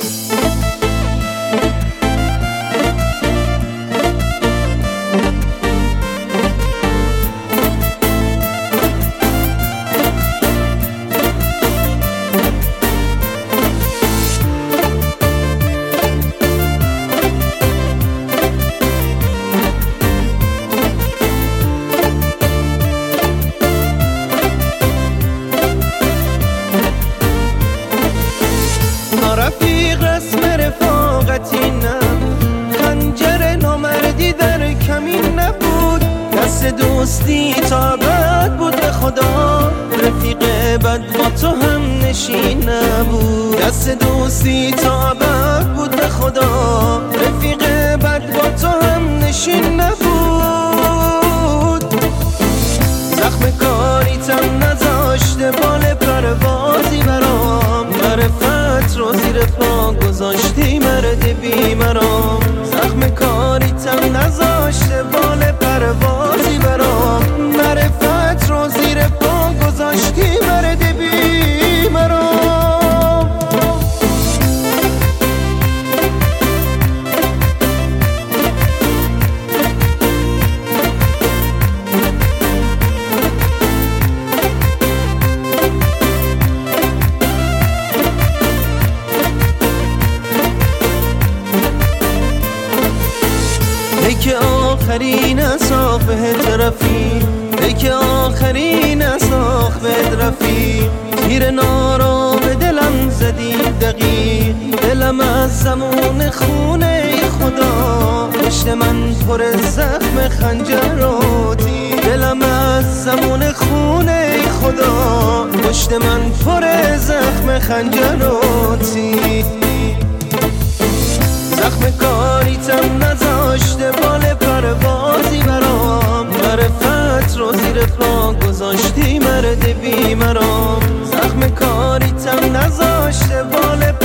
رفیق رسم رفاقتی نه، خنجر نامردی در کمین نبود، دست دوستی تا بد بود به خدا، رفیق بد با تو هم نشین نبود، دست دوستی تا بد بود به خدا، رفیق بد با تو هم نشین نبود. زخم کاریتم نذاشته بال پروازی برام، معرفت رو زیر پا گذاشتی مرد بی مرام، زخم کاریتم نذاشته بال پروازی برام، معرفت رو زیر پا گذاشتی مرد بی مرام. ای که آخرین اصافه طرفی، ای که آخرین اصافه رفی، تیر نارا به دلم زدی دقیق، دلم از زمان خونه ای خدا، پشت من پر زخم خنجراتی، دلم از زمان خونه ای خدا، پشت من پر زخم خنجراتی. زخم کاریتم نذاشته بال پروازی برام، معرفت رو زیر پا گذاشتی مرد بی مرام، زخم کاریتم نذاشته بال